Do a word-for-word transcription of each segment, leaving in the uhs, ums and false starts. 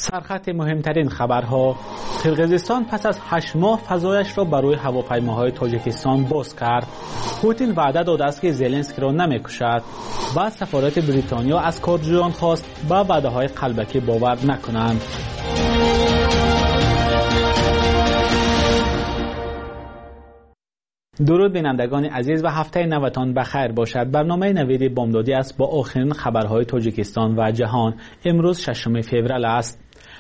سرخط مهمترین خبرها: قرقیزستان پس از هشت ماه فضایش را برای هواپیماهای تاجیکستان باز کرد. پوتین وعده داده است که زلنسکی را نمی‌کشد. بعد سفارت بریتانیا از کارجویان خواست با وعده‌های قلبکی باور نکنند. درود بینندگان عزیز و هفته نوتان بخیر باشد. برنامه نوید بامدادی است با آخرین خبرهای تاجیکستان و جهان. امروز ششم فوریه است.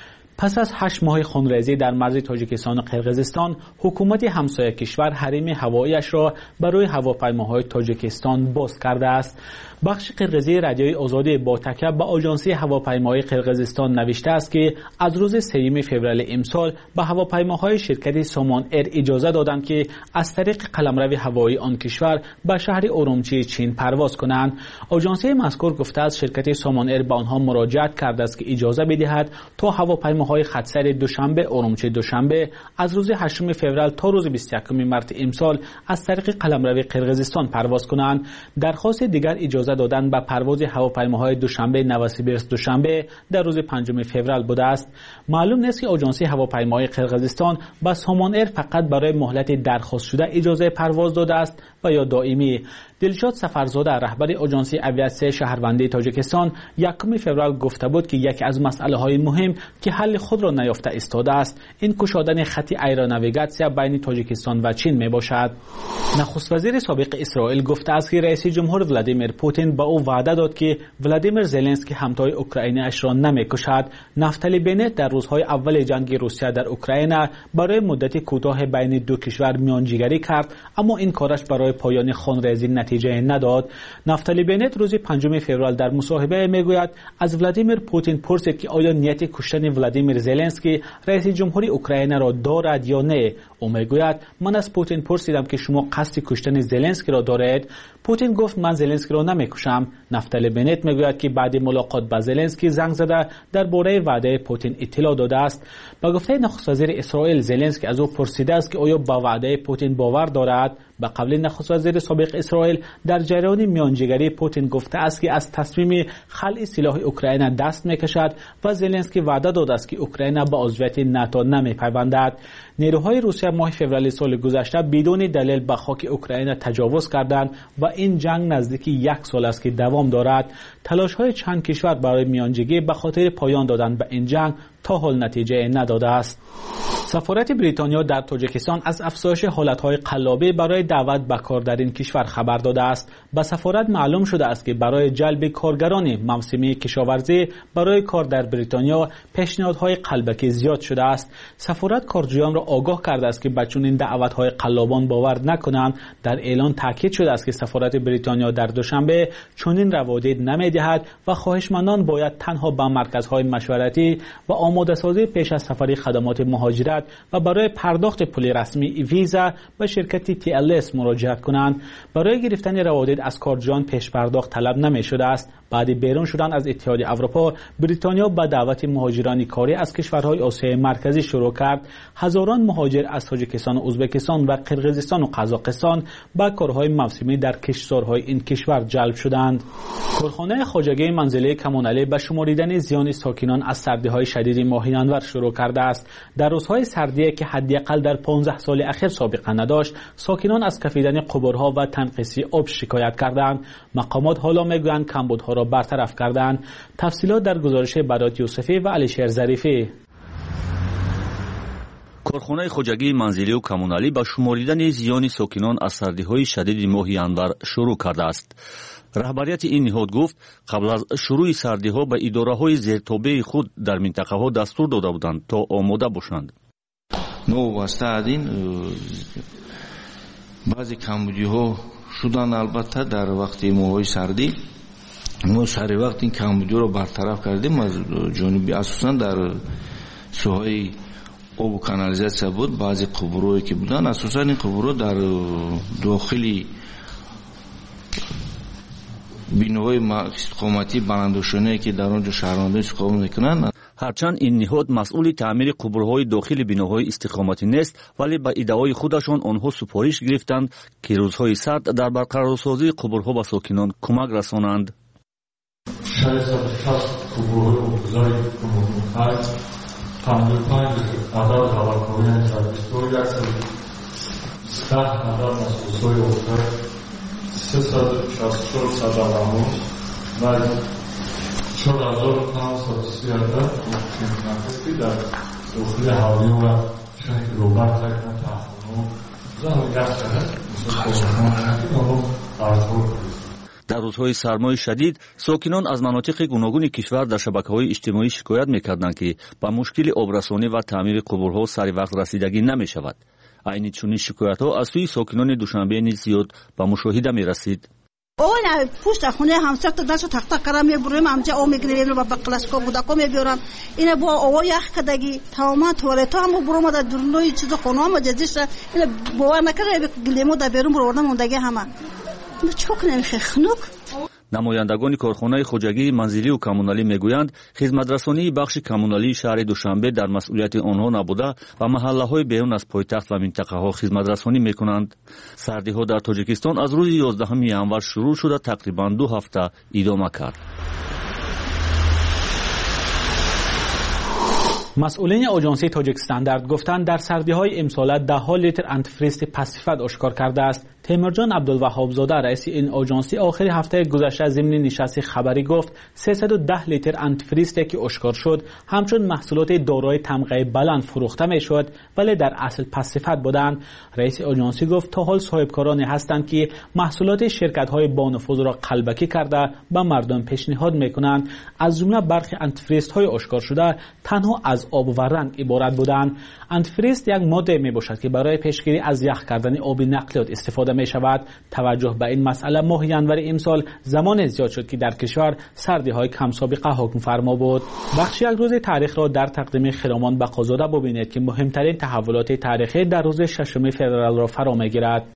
پس از هشت ماه خونریزی در مرز تاجیکستان و قرقیزستان، حکومت همسایه کشور حریم هواییش را برای هواپیماهای تاجیکستان باز کرده است. بخش قرقیزی رادیوی آزادی با تکیه به آژانس هواپیماهای قرقیزستان نوشته است که از روز سوم فوریه امسال به هواپیماهای شرکت سامان ایر اجازه دادند که از طریق قلمرو هوایی آن کشور به شهر اورومچی چین پرواز کنند. آژانس مذکور گفته است شرکت سامان ایر به آنها مراجعت کرده است که اجازه بدهد تا هواپیماهای خطسر دوشنبه اورومچی دوشنبه از روز هشتم فوریه تا روز بیست و یکم مارس امسال از طریق قلمرو قرقیزستان پرواز کنند. درخواست دیگر اجازه دادن به پرواز هواپیماهای دوشنبه نوسیبیرس دوشنبه در روز پنجم فوریه بوده است. معلوم نیست که آژانس هواپیماهای قرقیزستان به سامان ایر فقط برای مهلت درخواست شده اجازه پرواز داده است و یا دائمی. دلشاد سفرزاده رهبر آژانس اویاسیون شهروندی تاجیکستان یکم فوریه گفته بود که یکی از مسئله های مهم که حل خود را نیافته ایستاده است این کشادن خط ایروناویگاسیا بین تاجیکستان و چین می باشد. نخست وزیر سابق اسرائیل گفته است که رئیس جمهور ولادیمیر پوتین به او وعده داد که ولادیمیر زلنسکی همتای اوکراینی اش را نمی‌کشد. نفتالی بنت در روزهای اول جنگ روسیه در اوکراین برای مدت کوتاه بین دو کشور میانجیگری کرد، اما این کارش برای پایان خونریزی نتیجه نداد. نفتالی بنت روز پنجم فوریه در مصاحبه میگوید از ولادیمیر پوتین پرسید که آیا نیت کشتن ولادیمیر زلنسکی رئیس جمهوری اوکراین را دارد یا نه. او میگوید من از پوتین پرسیدم که شما قصد کشتن زلنسکی را دارید؟ پوتین گفت من زلنسکی را نمیکشم. نفتالی بنت میگوید که بعد ملاقات با زلنسکی زنگ زده درباره وعده پوتین اطلاع داده است. با گفته نخست وزیر اسرائیل زلنسکی از او پرسیده است که آیا با وعده پوتین باور دارد. به قول نخست وزیر سابق اسرائیل در جریان میانجیگری پوتین گفته است که از تصمیم خلع سلاح اوکراین دست میکشد و زلنسکی وعده داده است که اوکراین به عضویت ناتو نمیپیوندد. نیروهای روسیه ماه فوریه سال گذشته بدون دلیل به خاک اوکراین تجاوز کردند و این جنگ نزدیک یک سال است که دوام دارد. تلاش‌های چند کشور برای میانجیگری به خاطر پایان دادن به این جنگ تا حال نتیجه نداده است. سفارت بریتانیا در تاجیکستان از افزایش حالتهای قلابی برای دعوت به کار در این کشور خبر داده است. به سفارت معلوم شده است که برای جلب کارگران موسمی کشاورزی برای کار در بریتانیا پیشنهادهای قلبکی زیاد شده است. سفارت کارجویان را آگاه کرده است که به چنین دعوت‌های قلابان باور نکنند. در اعلان تاکید شده است که سفارت بریتانیا در دوشنبه چنین روادید نمی‌دهد و خواهشمندان باید تنها به مرکزهای مشورتی و آماده سازی پیش از سفری خدمات مهاجرت و برای پرداخت پول رسمی ویزا به شرکت تی ال اس مراجعه کنند. برای گرفتن روادید از کارجویان پیش پرداخت طلب نمی شده است. بعد بیرون شدن از اتحاد اروپا، بریتانیا به دعوت مهاجران کاری از کشورهای آسیای مرکزی شروع کرد. هزاران مهاجر از تاجیکستان و ازبکستان و قرقیزستان و قزاقستان به کارهای موسمی در کشتزارهای این کشور جلب شدند. کارخانه خواجگی منزلی کمانعلی به شماریدن زیان ساکنان از سردی‌های شدید ماه ینور شروع کرده است. در روزهای سردی که حداقل در پانزده سال اخیر سابقه نداشت، ساکنان از کفیدن قبرها و تنقیصی آب شکایت کردند. مقامات حالا میگویند کمبودها را برطرف کردند. تفصیلات در گزارش برات یوسفی و علیشیر ظریفی. کارخانه خواجگی منزلی و کمانعلی با شماریدن زیان ساکنان از سردی‌های شدید ماه ینور شروع کرده است. رهبریت این نهاد گفت قبل از شروع سردی‌ها به اداره‌های زیرتابع خود در منطقه‌ها دستور داده بودند تا آماده باشند. نواسته از این بعضی کمبودی‌ها شدن البته در وقت ماهای سردی. ما سر وقت این کمبودی رو برطرف کردیم از جانبی اساساً در سوهای آب و کانالیزاسیا بود. بعضی قبورهایی که بودن اساساً این قبورها در داخلی بینوهای استقامتی بلندوشانه که در آنجا شهروندان استقامت میکنند. هرچند این نهاد مسئول تعمیر قبورهای داخل بیناهای استقامتی نیست، ولی به ادعای خودشان آنها سفارش گرفتند که روزهای سرد در برقرارسازی قبورها به ساکنان کمک رسانند. ششصد و شصت گروه ابتدایی کنونی خرج پنجاه و پنج عدد هواپیمای تروریستی درصد ده عدد مسئولای اوکر سیصد و شصت و چهار صدامون و چهار هزار و پانصد و سی عدد متنفسی در داخل هواپیمای و شهر روبر تکنه تحمل زمان یک شهر مثل کنونی برطور کنید. در روزهای سرمای شدید ساکنان از مناطق گوناگون کشور در شبکه‌های اجتماعی شکایت می‌کردند که با مشکل آبرسانی و تعمیر قبورها سر وقت رسیدگی نمی‌شود. عین چنین شکایت‌ها از سوی ساکنان دوشنبه نیز زیاد به مشاهده می‌رسید. اون پشت خونه همسر تا داشت تخت تقرا میبریم همجا او میگیریم با بقلاسکو بوداکو میبرم اینا با او یخ کدگی تمام توالت هم برام در درنوی چیز خونه ما جدیش اینا باور نکرده گلیمو در بیرون بردم موندگی همه چوک نمیشه خنوک. نمایندگان کارخانه خوجگی منزلی و کمونالی میگویند خدمترسانی بخش کمونالی شهر دوشنبه در مسئولیت آنها نبوده و محله‌های بیرون از پایتخت و منطقه‌ها خدمترسانی میکنند. سردی‌ها در تاجیکستان از روز یازدهم ینور شروع شده تقریباً دو هفته ادامه کرد. مسئولین آژانسی تاجیک استاندارد گفتند در سردی‌های امسال ده ها لیتر آنتیفریز پاسیفات آشکار کرده است. تیمورجان عبدالوهاب زاده رئیس این آژانسی آخر هفته گذشته ضمن نشست خبری گفت سیصد و ده لیتر آنتیفریز که آشکار شد همچون محصولات دارای تمغه بلند فروخته میشد ولی در اصل پاسیفات بودند. رئیس آژانسی گفت تا حال صاحبکارانی هستند که محصولات شرکت‌های بانفوذ را قلبکی کرده به مردم پیشنهاد میکنند. از جمله برخی آنتیفریزهای آشکار شده تنها از آب و رنگ عبارت بودند. آنتیفریز یک ماده می باشد که برای پیشگیری از یخ کردن آب نقلیات استفاده می شود. توجه به این مسئله ماه ینور امسال زمان زیاد شد که در کشور سردی های کم سابقه حکم فرما بود. بخش یک روز تاریخ را در تقدیم خرامان بقازاده ببینید که مهمترین تحولات تاریخی در روز ششم فوریه را فرا می گیرد.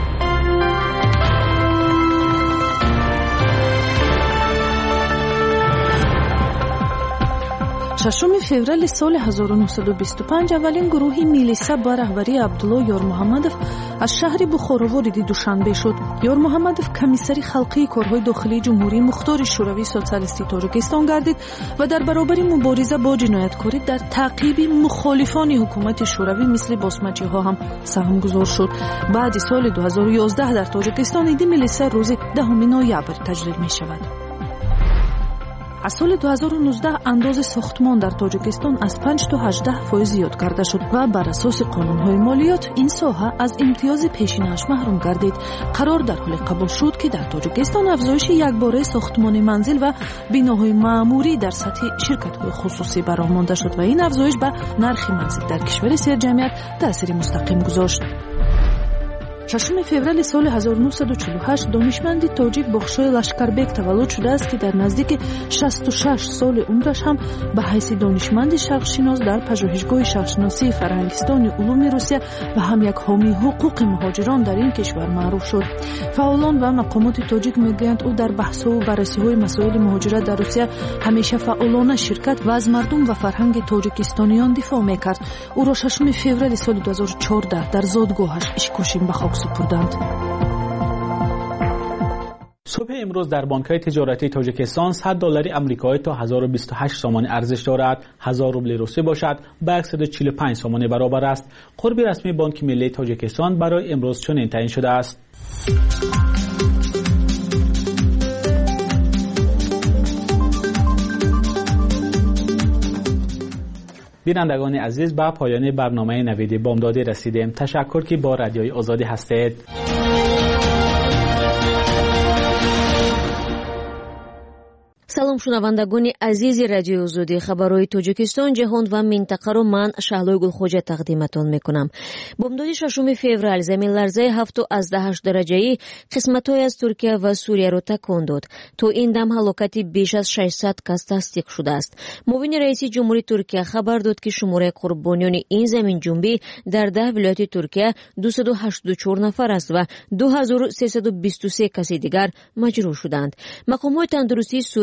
ششم فوریه سال هزار و نهصد و بیست و پنج اولین گروه میلیسا با رهبری عبدالله یار محمدов از شهر بخارا وارد دوشنبه شد. یار محمدов کمیسری خلقی کارهای داخلی جمهوری مختار شوروی سوسیالیستی تاجیکستان گردید و در برابر مبارزه با جنایتکاری در تعقیب مخالفان حکومت شوروی مثل باسمچی ها هم سهم گذار شد. بعد سال دو هزار و یازده در تاجیکستان عید میلیسا روز دهم نوامبر تجلیل می شود. از سال دو هزار و نوزده انداز ساختمان در تاجیکستان از پنج تا هجده فاصله زیاد کرده شد و بر اساس قانون‌های مالیات این ساحه از امتیاز پیشینه‌اش محروم گردید. قرار در حال قبول شد که در تاجیکستان افزایش یکباره ساختمان منزل و بناهای معموری در سطح شرکت‌های خصوصی برآمده شد و این افزایش به نرخ منزل در کشور سرجمعیت تأثیر مستقیم گذاشت. ششم فوریه سال هزار و نهصد و چهل و هشت دانشمندی تاجیک بخشای لشکربک تولد شده است که در نزدیک شصت و شش سال عمرش هم به حیث دانشمند شرقشناس در پژوهشگاه شرقشناسی فرهنگستان علوم روسیه و هم یک حامی حقوق مهاجران در این کشور معروف شد. فعالان و مقامات تاجیک میگویند او در بحث‌ها و بررسی‌های مسائل مهاجرت در روسیه همیشه فعالانه شرکت و از مردم و فرهنگ تاجیکستانیان دفاع میکرد. او را ششم فوریه سال دو هزار و چهارده در زادگاهش اشکاشین به خاک سپردند. صبح امروز در بانک‌های تجارتی تاجیکستان صد دلار آمریکایی تا هزار و بیست و هشت سوم ارزش دارد. هزار روبل روسی باشد به صد و چهل و پنج سوم برابر است. قرب رسمی بانک ملی تاجیکستان برای امروز چنین تعیین شده است. بینندگان عزیز، به پایان برنامه نوید بامدادی رسیدیم. تشکر که با رادیوی آزادی هستید. салом шунавандагони азизи радиои озодӣ, хабарҳои тоҷикистон, ҷаҳон ва минтақаро ман шаҳлои гулхоҷа тақдиматон мекунам. бомдоди шашуми феврал заминларзаи ҳафту азда ҳашт дараҷаӣ қисматҳое аз туркия ва сурияро такон дод. то ин дам ҳалокати беш аз шашсад кас тасдиқ шудааст. муовини раиси ҷумҳури туркия хабар дод ки шумораи қурбониёни ин заминҷунбӣ дар даҳ вилояти туркия дусаду ҳаштоду чор нафар аст ва ду ҳазору сесаду бисту се каси дигар маҷрӯҳ шуданд. мақомҳои тандурустии сурия аз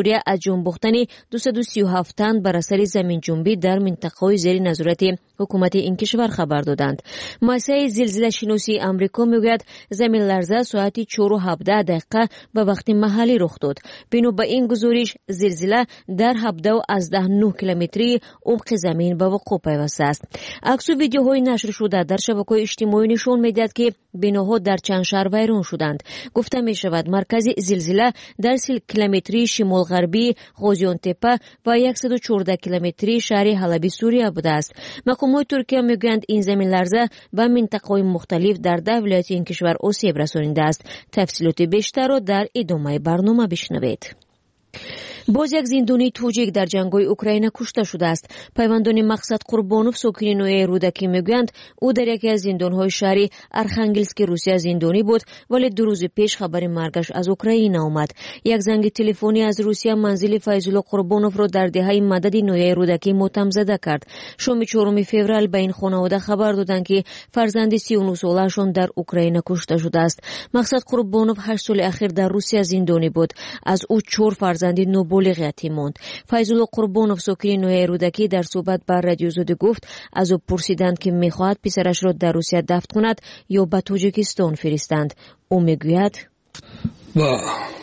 جنباختن دویست و سی و هفت تن بر اثر زمین جنبی در منطقه‌های زیر نظارت حکومت این کشور خبر دادند. مؤسسه زلزله شناسی آمریکا میگوید زمین لرزه ساعت چهار و هفده دقیقه به وقت محلی رخ داد. بنا به این گزارش زلزله در هفده و نه کیلومتری عمق زمین به وقوع پیوسته است. عکس و ویدیوهای نشر شده در شبکه‌های اجتماعی نشان میدهد که بناها در چند شهر ویران شدند. گفته می شود مرکز زلزله در سی کیلومتری شمال غربی غازیان تپه و صد و چهارده کیلومتری شهر حلب سوریه بوده است. مقامات ترکیه میگویند این زمین لرزه به مناطق مختلف در ده ولایت این کشور آسیب رسانیده است. تفصیلات بیشتر را در ادامه برنامه بشنوید. باز یک زندانی توجیک در جنگ‌های اوکراین کشته شده است. پیوندان مقصد قربانوف ساکن نوع رودکی میگویند او در یکی از زندان‌های شهری ارخانگلسک روسیه زندانی بود، ولی دو روز پیش خبر مرگش از اوکراین آمد. یک زنگ تلفنی از روسیه منزل فیض‌الله قربانوف را در دهه مدد نوع رودکی ماتم زده کرد. شام چهارم فوریه به این خانواده خبر دادند که فرزند سی و نه ساله‌شان در اوکراین کشته شده است. مقصد قربانوف هشت سال اخیر در روسیه زندانی بود. از او چهار فرزند نو بلغیتی موند. فیض‌الله قربانوف ساکن نوع رودکی در صحبت با رادیو زاده گفت از او پرسیدند که میخواهد پسرش را در روسیه دفن کند یا به تاجیکستان فرستند. او میگوید با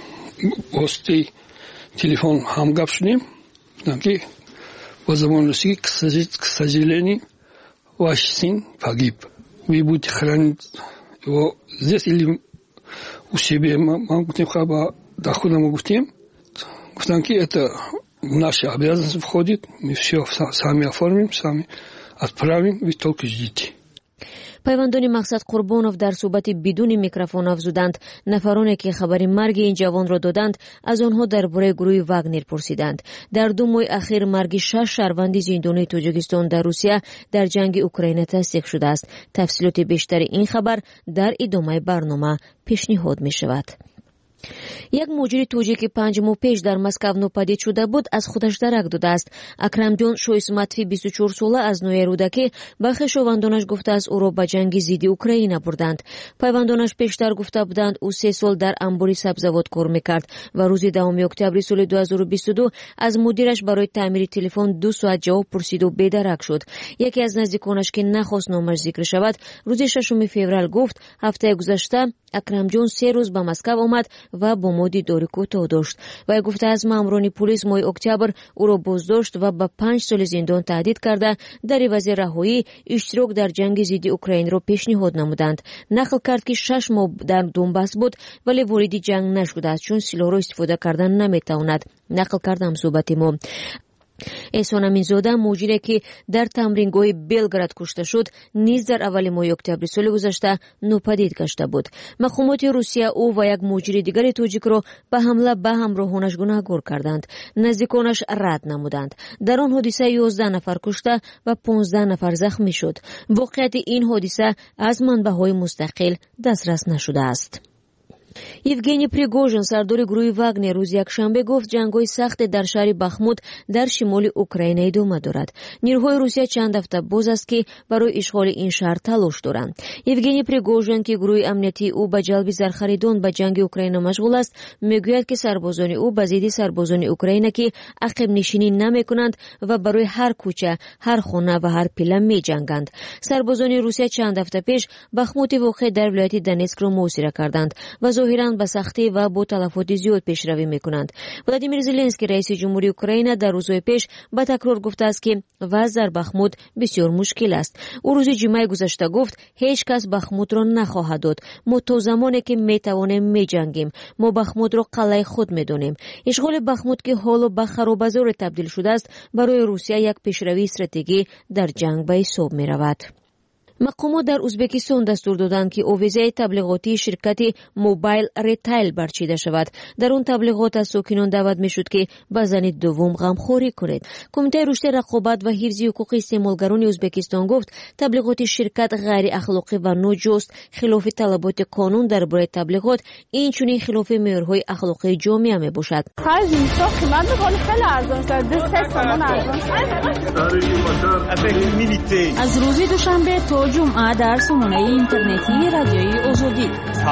واسطه تلفن هم گپ شدیم که با زمان روسی к сожалению ваш сын погиб. Вы будете хранить его здесь или у себя? Мы гутим хаба дохода мы гутим. Гуфтам ки это в наши обязанности входит. Мы все сами оформим, сами отправим. Вы только ждите. پیوندان مقصد قربانوف در صحبت بدون میکروفون افزودند نفرانی که خبر مرگ این جوان را دادند از آنها درباره گروه واگنر پرسیدند. در دو ماه اخیر مرگ شش شهروند زندانی تاجیکستان در روسیه در جنگ اوکراین تصدیق شده است. تفصیلات بیشتر این خبر در ادامه برنامه پیشنهاد می شود. یک مجری توجیک پنج ماه پیش در مسکو ناپدید شده بود از خودش درک داده است. اکرمجان شویسمتوی بیست و چهار ساله از نوع رودکی به خویشاوندانش گفته است او را به جنگ ضد اوکراین بردند. پیوندانش پیشتر گفته بودند او سه سال در انباری سبزوات کار میکرد و روز دهم اکتبر سال دو هزار و بیست و دو از مدیرش برای تعمیر تلفن دو ساعت جواب پرسید و بی‌درک شد. یکی از نزدیکانش که نخواست نامش ذکر شود روز ششم فوریه گفت هفته گذشته اکرمجان سه روز به مسکو آمد و با ما دیدار کوتاه داشت. و گفته از ماموران پلیس ماه اکتبر او را بازداشت و به پنج سال زندان تهدید کرده در عوض رهایی اشتراک در جنگ ضد اوکراین را پیشنهاد نمودند. نقل کرد که شش ماه در دونباس بود ولی وارد جنگ نشده است چون سلاح را استفاده کردن نمیتواند. نقل کردم صحبت ما. احسان امینزاده مجری که در تمرینگاه بلگراد کشته شد نیز در اول ماه اکتبر سال گذشته ناپدید گشته بود. مقامات روسیه او و یک مجری دیگر تاجیک را به حمله به همراهانش گناهکار کردند. نزدیکانش رد نمودند. در آن حادثه یازده نفر کشته و پانزده نفر زخمی شد. واقعیت این حادثه از منبع‌های مستقل دسترس نشده است. یوگنی پریگوژن سردار گروه واگنر روز یکشنبه گفت جنگ‌های سخت در شهر بخموت در شمال اوکراین ادامه دارد. نیروهای روسیه چند هفته باز است که برای اشغال این شهر تلاش دارند. یوگنی پریگوژن که گروه امنیتی او به جلب زرخریدان به جنگ اوکراین مشغول است میگوید که سربازان او به ضد سربازان اوکراین که عقب نشینی نمی‌کنند و برای هر کوچه، هر خانه و هر پله می‌جنگند. سربازان روسیه چند هفته پیش بخموت واقع در ولایت دنیسک را محاصره کردند و ظاهراً به سختی و با تلفات زیاد پیشروی میکنند. ولادیمیر زلنسکی رئیس جمهوری اوکراین در روزهای پیش با تکرار گفته است که وضع در بخموت بسیار مشکل است. او روز جمعه گذشته گفت هیچ کس بخموت را نخواهد داد. ما تا زمانی که میتوانیم میجنگیم. ما بخموت را قلعه خود میدونیم. اشغال بخموت که حالا به خرابازار تبدیل شده است برای روسیه یک پیشروی استراتژی در جنگ به حساب میرود. مقامات در ازبکستان دستور دادند که آویزه تبلیغاتی شرکت موبایل ریتیل برچیده شود. در اون تبلیغات از ساکنان دعوت میشد که به زن دوم غمخوری کنید. کمیته رشد رقابت و حفظ حقوق استعمالگران ازبکستان گفت تبلیغات شرکت غیر اخلاقی و ناجوست، خلاف طلبات قانون درباره تبلیغات، این چنین خلاف معیارهای اخلاقی جامعه می باشد. از روز دوشنبه تا جمعه در سامانه اینترنتی رادیوی آزادی.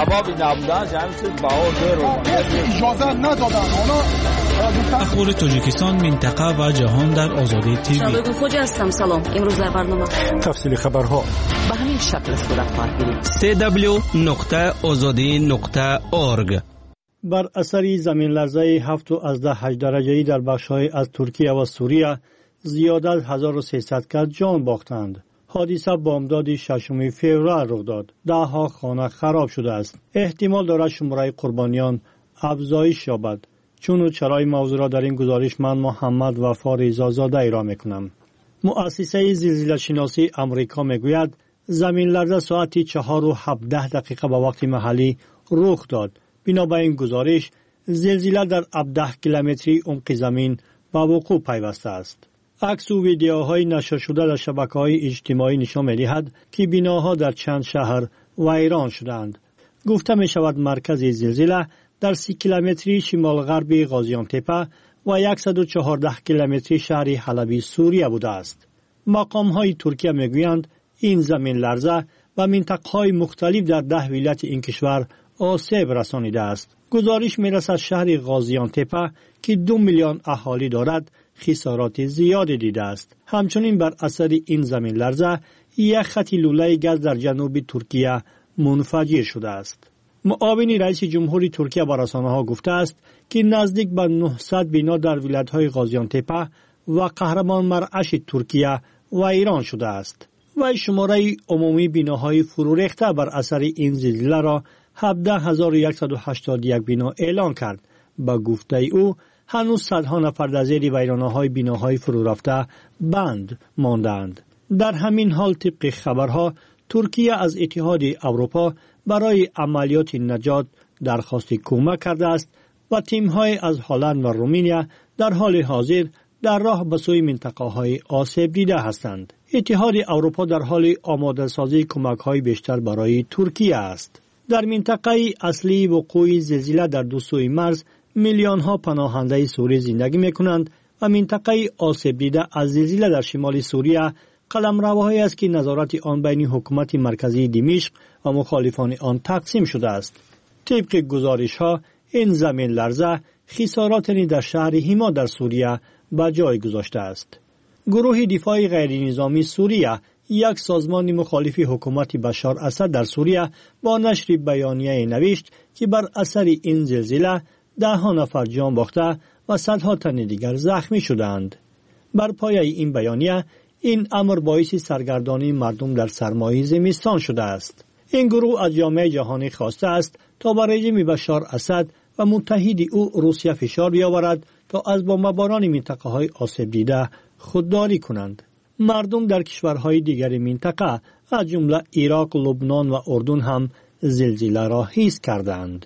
اخبار تاجیکستان، منطقه و جهان در آزادی تیوی. شالوی خوجا هستم. سلام. امروز در برنامه تفصیل خبرها به همین شکل صورت خواهد گرفت. دبلیو دبلیو دبلیو نقطه آزادی نقطه اورگ. بر اثر زمین لرزه هفت و از ده هشت درجه‌ای در بخش‌های از ترکیه و سوریه زیاد از هزار و سیصد کس جان باختند. حادثه بامداد ششم فوریه رخ داد. ده ها خانه خراب شده است. احتمال دارد شماره قربانیان افزایش یابد. چون و چرای موضوع را در این گزارش من محمد وفا رضازاده ارائه می‌کنم. مؤسسه زلزله شناسی آمریکا میگوید زمین لرزه ساعت چهار و هفده دقیقه به وقت محلی رخ داد. بنابر این گزارش زلزله در هفده کیلومتری عمق زمین به وقوع پیوسته است. عکس و ویدیوهای نشر شده در شبکه‌های اجتماعی نشان می‌دهد که بناها در چند شهر ویران شدند. گفته می‌شود مرکز زلزله در سی کیلومتری شمال غربی غازیانتپه و صد و چهارده کیلومتری شهر حلبی سوریه بوده است. مقام‌های ترکیه می‌گویند این زمین لرزه و منطقه‌های مختلف در ده ولایت این کشور آسیب رسانیده است. گزارش می‌رسد شهر غازیانتپه که دو میلیون اهالی دارد خسارات زیادی دیده است. همچنین بر اثر این زمین لرزه یک خط لوله گاز در جنوب ترکیه منفجر شده است. معاون رئیس جمهوری ترکیه به رسانه‌ها گفته است که نزدیک به نهصد بنا در ولایت‌های غازیانتپه و قهرمان مرعش ترکیه ویران شده است. و شماره عمومی بناهای فرو ریخته بر اثر این زلزله را هفده هزار و صد و هشتاد و یک بنا اعلان کرد. با گفته او هنوز صدها نفر در زیر ویرانه‌های بناهای فرو رفته بند ماندند. در همین حال طبق خبرها ترکیه از اتحاد اروپا برای عملیات نجات درخواست کمک کرده است و تیم‌های از هلند و رومانیا در حال حاضر در راه به سوی منطقه‌های آسیب دیده هستند. اتحاد اروپا در حال آماده سازی کمک‌های بیشتر برای ترکیه است. در منطقه اصلی وقوع زلزله در دو سوی مرز میلیون‌ها پناهنده سوری زندگی می‌کنند و منطقه آسیب دیده از زلزله در شمال سوریه قلمروایی است که نظارت آن بین حکومت مرکزی دمشق و مخالفان آن تقسیم شده است. طبق گزارش‌ها این زمین لرزه خسارات در شهر حما در سوریه به جای گذاشته است. گروه دفاع غیر نظامی سوریه، یک سازمان مخالف حکومت بشار اسد در سوریه، با نشر بیانیه نوشت که بر اثر این زلزله ده ها نفر جان باخته و صدها تن دیگر زخمی شدند. بر پایه این بیانیه این امر باعث سرگردانی مردم در سرمای زمستان شده است. این گروه از جامعه جهانی خواسته است تا بر رژیم بشار اسد و متحد او روسیه فشار بیاورد تا از بمباران منطقه‌های آسیب دیده خودداری کنند. مردم در کشورهای دیگر منطقه از جمله عراق، لبنان و اردن هم زلزله را حس کردند.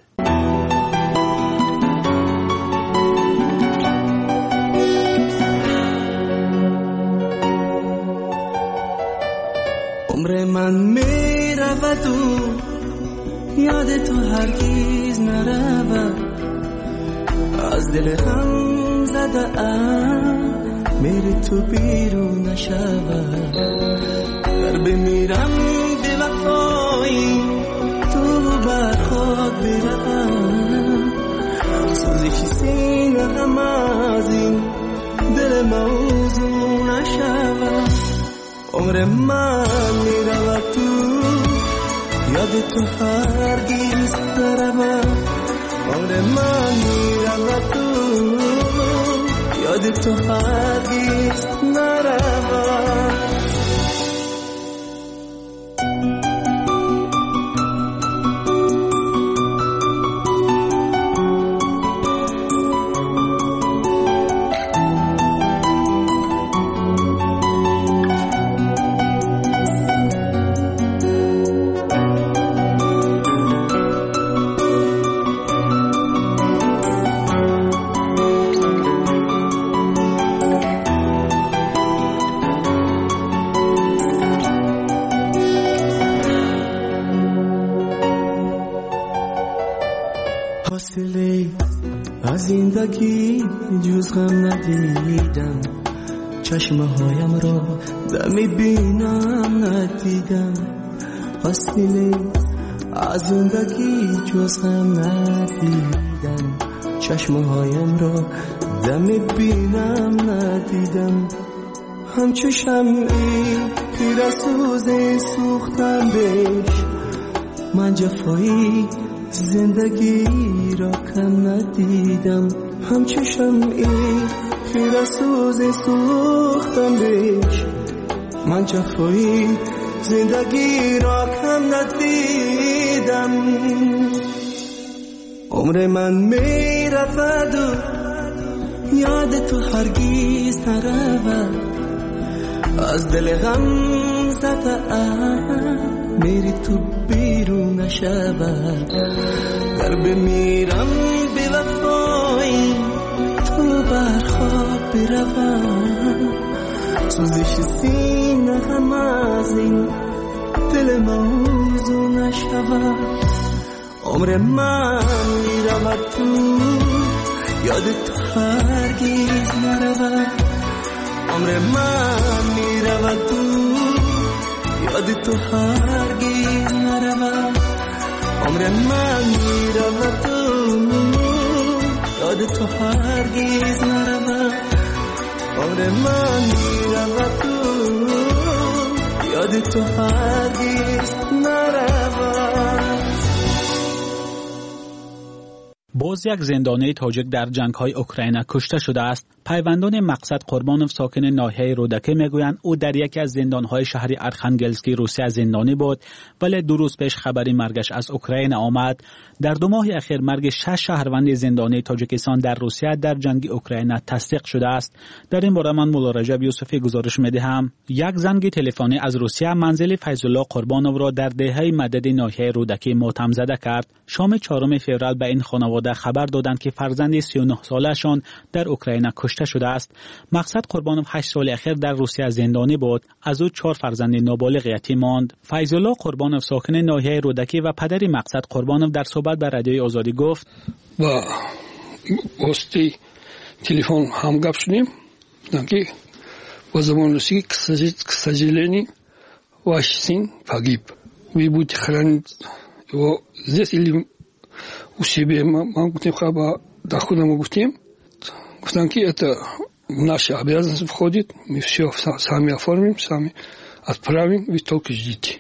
عمر من می رود و یاد تو هرگیز نرود، از دل غم زده ام میری تو بیرون نشود، در بمیرم به وفایی تو بر خود بروم، سوزش سینه غم از این دل موضوع نشود. عمر من میرود تو یاد تو هرگیز نرود، عمر من میرود تو یاد تو هرگیز نرود. چشمه هایم را دمی بینم ندیدم فاصله از زندگی جز هم ندیدم چشمه هایم را دمی بینم ندیدم همچو شمعی پیر سوز سوختم بهش من جفایی زندگی را کم ندیدم همچو شمعی پیر سوز سوختم بهش من جفایی زندگی را کم ندیدم عمر من می رفت و یاد تو هرگیز نرود از دل غم زده ام میری تو بیرون نشود در بمیرم بی وفایی تو برخواب بروم سوزش سینه هم از این دل موضوع نشود عمر من میرود تو یاد تو هرگیز نرود عمر من میرود تو یاد تو هرگیز نرود عمر من میرود تو یاد تو هرگیز نرود عمر من میرود تو یاد تو هرگیز نرود باز یک زندانی تاجیک در جنگ‌های اوکراین کشته شده است. پیوندان مقصد قربانوف ساکن ناحیه رودکی میگویند او در یکی از زندان‌های شهر ارخانگلسکی روسیه زندانی بود ولی دو روز پیش خبری مرگش از اوکراین آمد. در دو ماه اخیر مرگ شش شهروند زندانی تاجیکستان در روسیه در جنگ اوکراین تصدیق شده است. در این باره من مولا رجب یوسفی گزارش می‌دهم. یک زنگ تلفنی از روسیه منزل فیض‌الله قربانوف را در دهه مدد ناحیه رودکی ماتم زده کرد. شام چهارم فوریه به این خانواده خبر دادند که فرزند سی و نه سالشان در اوکراین کشته شده است. مقصد قربانوف هشت سال اخیر در روسیه زندانی بود. از او چهار فرزند نابالغ یتیم ماند. فیض‌الله قربانوف ساکن ناحیه رودکی و پدر مقصد قربانوف در صحبت با رادیوی آزادی گفت: با واسطه تلفن هم گپ شدیم که با زمان روسی к сожалению ваш сын погиб. Вы будете хранить его здесь или у себя? Мы гутим хаба дохода мы гутим. Гутим ки это в наши обязанности входит. Мы все сами оформим, сами отправим. Вы только ждите.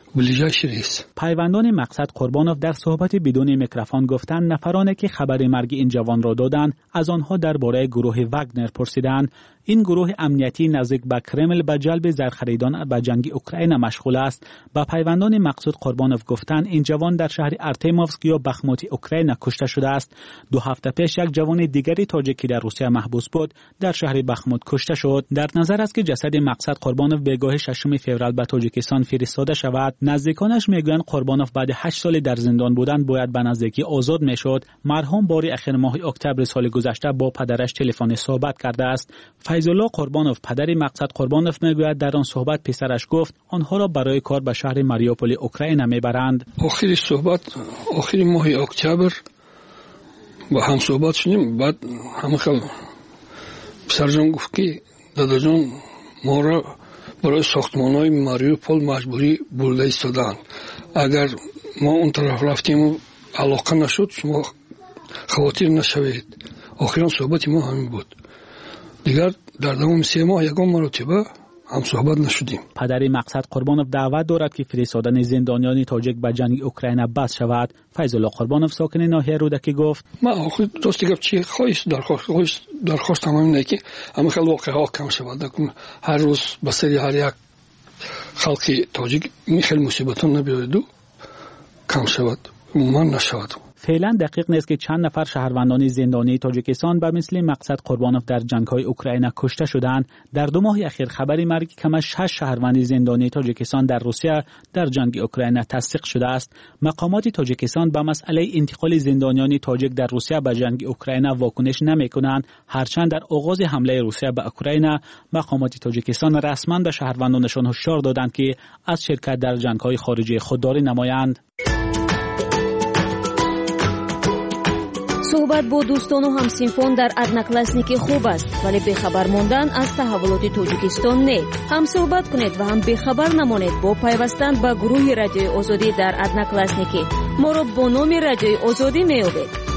پیوندان مقصد قربانوف در صحبت بدون میکروفون گفتند نفرانی که خبر مرگ این جوان را دادند از آنها درباره گروه واگنر پرسیدند. این گروه امنیتی نزدیک به کرمل به جلب زرخریدان به جنگ اوکراین مشغول است. با پیوندان مقصود قربانوف گفتند این جوان در شهر ارتیموفسک یا بخموت اوکراین کشته شده است. دو هفته پیش یک جوان دیگری تاجیکی در روسیه محبوس بود در شهر بخموت کشته شد. در نظر است که جسد مقصد قربانوف به گاه ششم فوریه به تاجیکستان فرستاده شود. نزدیکانش میگویند قربانوف بعد هشت سال در زندان بودن باید به نزدیکی آزاد میشد. مرحوم بار اخیر ماه اکتبر سال گذشته با پدرش تلفنی صحبت کرده است. فیض‌الله قربانوف پدر مقصد قربانوف میگوید در آن صحبت پسرش گفت آنها را برای کار به شهر ماریوپول اوکراین میبرند. آخری صحبت آخری ماه اکتبر با هم صحبت شدیم. بعد همه خیلی پسرجان گفت که داداجان ما را برای ساختمان‌های ماریوپول مجبوری برده ایستادند. اگر ما اون طرف رفتیم و علاقه نشد شما خاطر نشوید. آخرین صحبت ما همین بود. دیگر در دوام سه ماه یکم مرتبه هم صحبت نشدیم. پدر مقصد قربانوف دعوت دارد که فرستادن زندانیان تاجیک به جنگ اوکراین بس شود. فیض‌الله قربانوف ساکن ناحیه رودکی گفت: ما آخر دوستی گفت چی خواهیست درخواست خواهیست درخواست تمام اینه که همه خیلی واقعه ها کم شود. هر روز به سری هر یک خلقی تاجیک می خیلی مصیبتان نبیاید و کم شود من نشود. فعلا دقیق نیست که چند نفر شهروندان زندانی تاجیکستان به مثل مقصد قربانوف در جنگ‌های اوکراین کشته شدند. در دو ماه اخیر خبری مرگ کم از شش شهروند زندانی تاجیکستان در روسیه در جنگ اوکراین تصدیق شده است. مقامات تاجیکستان به مسئله انتقال زندانیان تاجیک در روسیه به جنگ اوکراین واکنش نمی‌کنند. هرچند در آغاز حمله روسیه به اوکراین مقامات تاجیکستان رسما به شهروندانشان هشدار دادند که از شرکت در جنگ‌های خارجی خودداری نمایند. صحبت با دوستان و همسینفان در ادناکلاسنیک خوب است، ولی بخبر ماندن از تحولات تاجیکستان نه. هم صحبت کنید و هم بخبر نمانید با پیوستن به گروه رادیوی آزادی در ادناکلاسنیک. ما را با نام رادیوی آزادی میابید.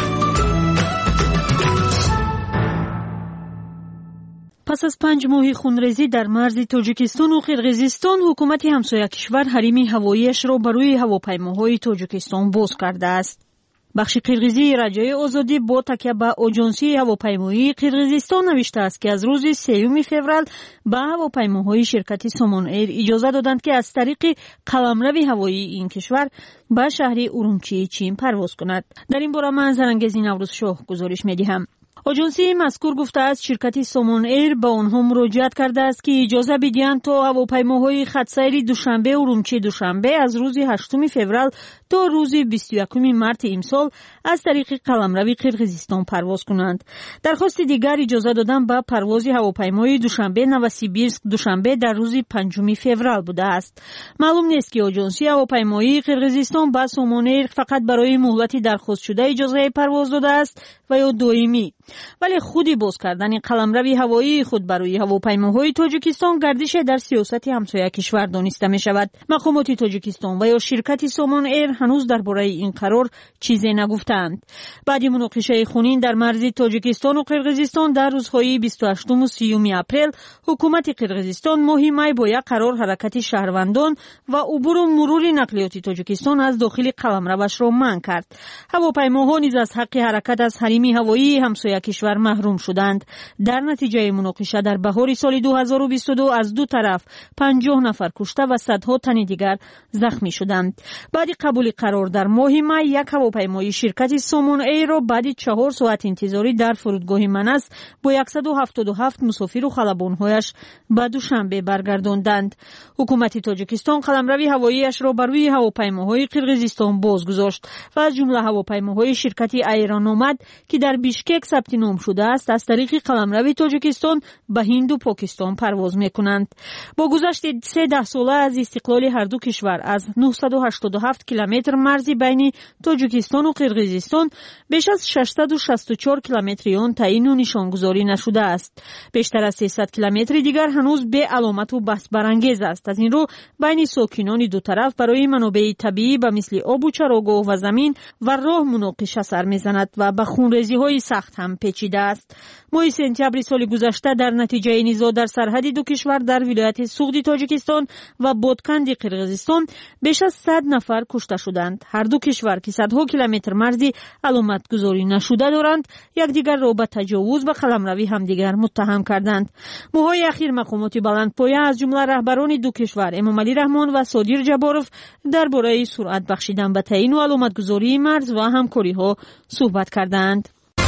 پس از پنج ماه خونریزی در مرز تاجیکستان و قرقیزستان، حکومت همسایه کشور حریم هواییش را بر روی هواپیماهای تاجیکستان باز کرده است. بخش قرقیزی رادیوی آزادی با تکیه به آژانسی هواپیمایی قرقیزستان نوشته است که از روز سوم فوریه به هواپیماهای شرکت سامان ایر اجازه دادند که از طریق قلمرو هوایی این کشور به شهر ارومچی چین پرواز کند. در این باره من زرنگزی نوروز شاه گزارش می‌دهم. آژانسی مذکور گفته است شرکت سامان ایر به آنها مراجعت کرده است که اجازه بدهند تا هواپیماهای خط سیر دوشنبه ارومچی دوشنبه از روز هشتم فوریه تا روز بیست و یکم مارس امسال از طریق قلمرو قرقیزستان پرواز کنند. درخواست دیگر اجازه دادن به پرواز هواپیمای دوشنبه نوسیبیرسک دوشنبه در روز پنجم فوریه بوده است. معلوم نیست که آژانسی هواپیمایی قرقیزستان به سامان ایر فقط برای مهلت درخواست شده اجازه پرواز داده است و یا دائمی، ولی خودی باز کردن قلمرو هوایی خود برای هواپیماهای تاجیکستان گردش در سیاست همسایه کشور دانسته می شود. مقامات تاجیکستان و یا شرکت سامان ایر هنوز درباره این قرار چیزی نگفتند. بعد مناقشه خونین در مرز تاجیکستان و قرقیزستان در روزهای بیست و هشتم و سیوم اپریل، حکومت قرقیزستان ماه می با یک قرار حرکت شهروندان و عبور و مرور نقلیات تاجیکستان از داخل قلمروش را منع کرد. هواپیماها نیز از حق حرکت از حریم هوایی همسایه کشور محروم شدند. در نتیجه مناقشه در بهار سال دو هزار و بیست و دو از دو طرف پنجاه نفر کشته و صدها تن دیگر زخمی شدند. بعد قبول قرار در ماه می، یک هواپیمای شرکت سامان ایر را بعد چهار ساعت انتظاری در فرودگاه منس با صد و هفتاد و هفت مسافر و خلبان‌هایش به دوشنبه برگرداندند. حکومت تاجیکستان قلمرو هواییش را بر روی هواپیماهای قرقیزستان بازگذاشت و از جمله هواپیماهای شرکت ایرانومد که در بیشکک ثبت نام شده است از طریق قلمرو تاجیکستان به هند و پاکستان پرواز می‌کنند. با گذشت سیزده ساله از استقلال هر دو کشور از نهصد و هشتاد و هفت کیلومتر مرزی بین تاجیکستان و قرقیزستان بیش از ششصد و شصت و چهار کیلومتر آن تعیین و نشانگذاری نشده است. بیشتر از سیصد کیلومتر دیگر هنوز به علامت و بحث برانگیز است. از این رو بین ساکنان دو طرف برای منابع طبیعی به مثل آب و چراگاه و زمین و راه مناقشه سر می‌زند و به خونریزی‌های سخت هم پیچیده است. ماه سپتامبر سال گذشته در نتیجه نزاع در سرحد دو کشور در ولایت سوغد تاجیکستان و بادکند قرقیزستان بیش از صد نفر کشته شدند. هر دو کشور که صدها کیلومتر مرزی علامت گذاری نشده دارند، یکدیگر را به تجاوز و قلمروی همدیگر متهم کردند. ماه‌های اخیر مقامات بلندپایه از جمله رهبران دو کشور امامعلی رحمان و صادر جباروف درباره سرعت بخشیدن به تعیین و علامت گذاری مرز و همکاری‌ها صحبت کردند.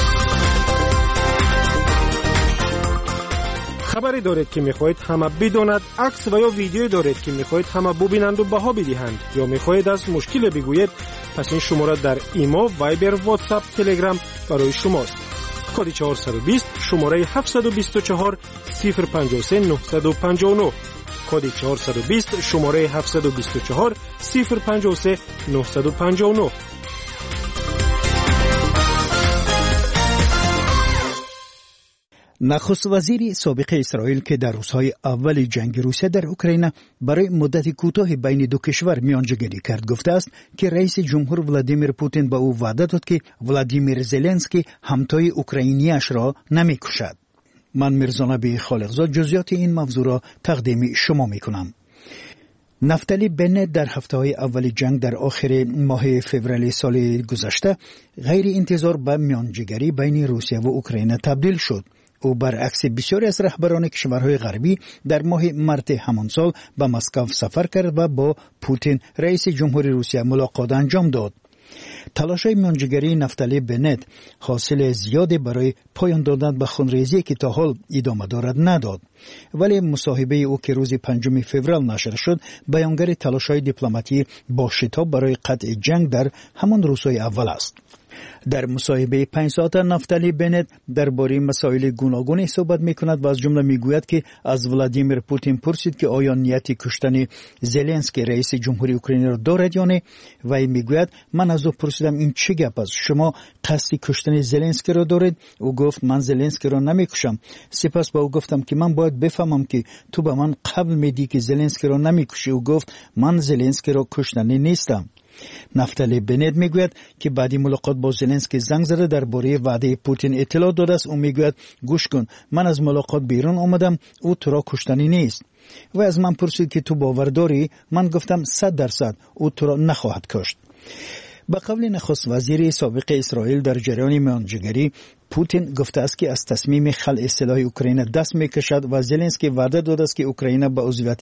خبری دارید که میخواهید همه بداند، عکس و یا ویدیو دارید که میخواهید همه ببینند و بها بدهند، یا میخواهید از مشکل بگویید، پس این شماره در ایما، وایبر، واتساپ، تلگرام برای شماست. کد چهارصد و بیست شماره هفتصد و بیست و چهار صفر پنجاه و سه نهصد و پنجاه و نه. کد چهارصد و بیست شماره هفتصد و بیست و چهار صفر پنجاه و سه نهصد و پنجاه و نه. نخست وزیر سابق اسرائیل که در روزهای اول جنگ روسیه در اوکراین برای مدت کوتاه بین دو کشور میانجیگری کرد، گفته است که رئیس جمهور ولادیمیر پوتین به او وعده داد که ولادیمیر زلنسکی همتای اوکراینیش را نمیکشد. من میرزا نبی خالقزاد جزئیات این موضوع را تقدیم شما میکنم. نفتالی بنت در هفته‌های اول جنگ در آخر ماه فوریه سال گذشته غیر انتظار به میانجیگری بین روسیه و اوکراین تبدیل شد. او برعکس بسیاری از رهبران کشورهای غربی در ماه مارس همان سال به مسکو سفر کرد و با پوتین رئیس جمهوری روسیه ملاقات انجام داد. تلاش‌های میانجیگری نفتالی بنت حاصل زیادی برای پایان دادن به خونریزی که تا حال ادامه دارد نداد، ولی مصاحبه او که روز پنجم فوریه نشر شد بیانگر تلاش‌های دیپلماتی با شتاب برای قطع جنگ در همان روزهای اول است. در مصاحبه پنج ساعته نفتالی بنت درباره مسائل گوناگونی صحبت میکند و از جمله میگوید که از ولادیمیر پوتین پرسید که آیا نیت کشتن زلنسکی رئیس جمهوری اوکراین را دارد یا نه و این میگوید من از او پرسیدم این چه گپ است، شما قصد کشتن زلنسکی را دارید؟ او گفت من زلنسکی را نمیکشم. سپس با او گفتم که من باید بفهمم که تو به من قبل میدی که زلنسکی را نمیکشی. او گفت من زلنسکی را کشتنی نیستم. نفتالی بنت میگوید که بعدی ملاقات با زلنسکی زنگ زده درباره وعده پوتین اطلاع داده است. او میگوید گوش کن، من از ملاقات بیرون آمدم، او تو را کشتنی نیست. و از من پرسید که تو باور داری؟ من گفتم صد درصد او تو را نخواهد کشت. با قول نخست وزیر سابق اسرائیل در جریان میانجیگری، پوتین گفته است که از تصمیم خلع سلاح اوکراین دست میکشد و زلنسکی وعده داده است که اوکراین به عضویت